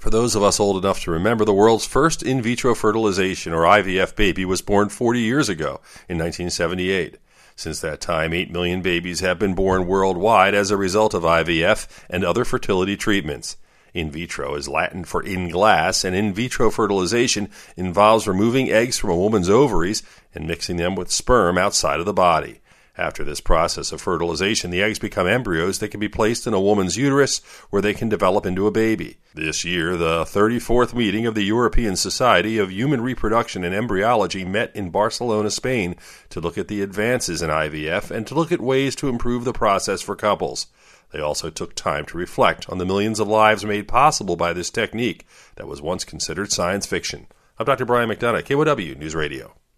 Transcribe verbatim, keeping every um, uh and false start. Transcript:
For those of us old enough to remember, the world's first in vitro fertilization, or I V F, baby was born forty years ago, in nineteen seventy-eight. Since that time, eight million babies have been born worldwide as a result of I V F and other fertility treatments. In vitro is Latin for in glass, and in vitro fertilization involves removing eggs from a woman's ovaries and mixing them with sperm outside of the body. After this process of fertilization, the eggs become embryos that can be placed in a woman's uterus where they can develop into a baby. This year, the thirty-fourth meeting of the European Society of Human Reproduction and Embryology met in Barcelona, Spain, to look at the advances in I V F and to look at ways to improve the process for couples. They also took time to reflect on the millions of lives made possible by this technique that was once considered science fiction. I'm Doctor Brian McDonough, K Y W News Radio.